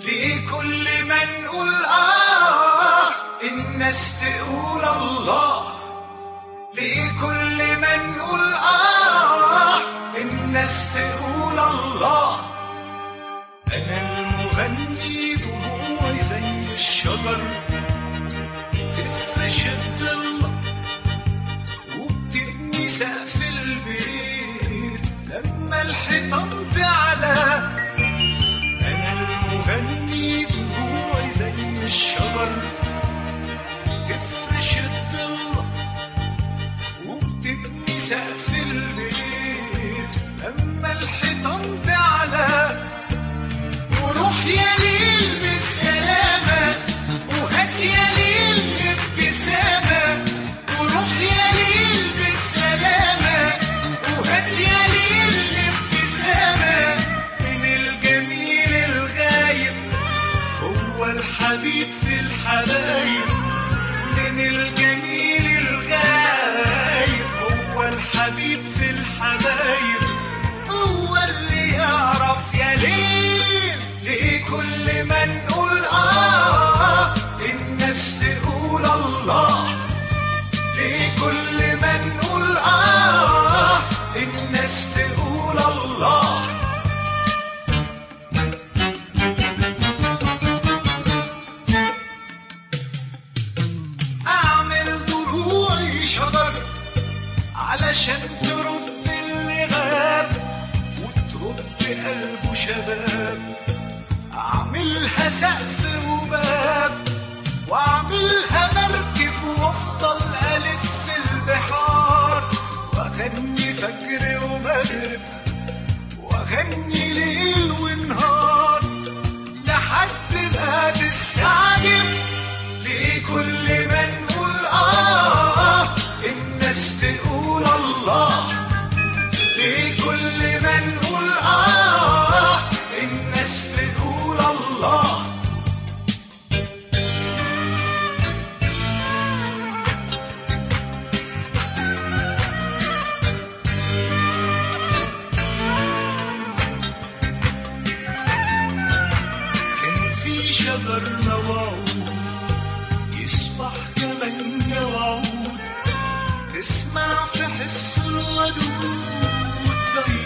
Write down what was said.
لكل ما نقول الناس تقول الله. لكل ما نقول الناس تقول الله. أنا المغني دموعي زي الشجر تفرش الضلة وبتبني سقف البيت لما الحيطان تعلى. أنا المغني دموعي زي الشجر تفرش الضلة وبتبني سقف البيت لما الحيطان تعلى. وروح يا ليل بالسلامة وهات يا ليل بابتسامة. وروح يا ليل بالسلامة وهات يا ليل بابتسامة. من الجميل الغايب هو الحبيب في الحبايب. من الجميل الغايب هو الحبيب في الحبايب. هو اللي يعرف يا ليل. لكل ما نقول الناس تقول الله. لكل ما نقول الناس تقول الله. اعمل ضلوعي شجر علشان ترد اللي غاب وترد قلبه شباب. اعملها سقف وباب واعملها مركب وافضل الف في البحار واغني فجر ومغرب واغني ليل ونهار لحد ما تستعجب. لكل ما نقول الناس تقول الله. لكل ما نقول الناس تقول الله. كان في شجر موعود يصبح كمان جوعود. تسمع في حس الودود